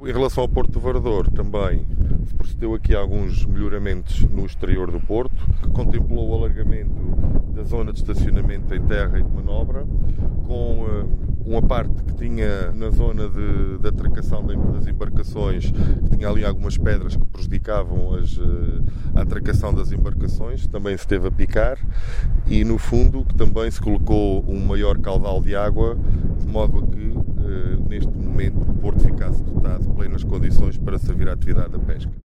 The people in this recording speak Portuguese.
Em relação ao Porto do Varador, também se procedeu aqui a alguns melhoramentos no exterior do Porto, que contemplou o alargamento da zona de estacionamento em terra e de manobra, com uma parte que tinha na zona de atracação das embarcações, que tinha ali algumas pedras que prejudicavam a atracação das embarcações, também se teve a picar, e no fundo que também se colocou um maior caudal de água, de modo a que neste momento o Porto ficasse dotado de plenas condições para servir à atividade da pesca.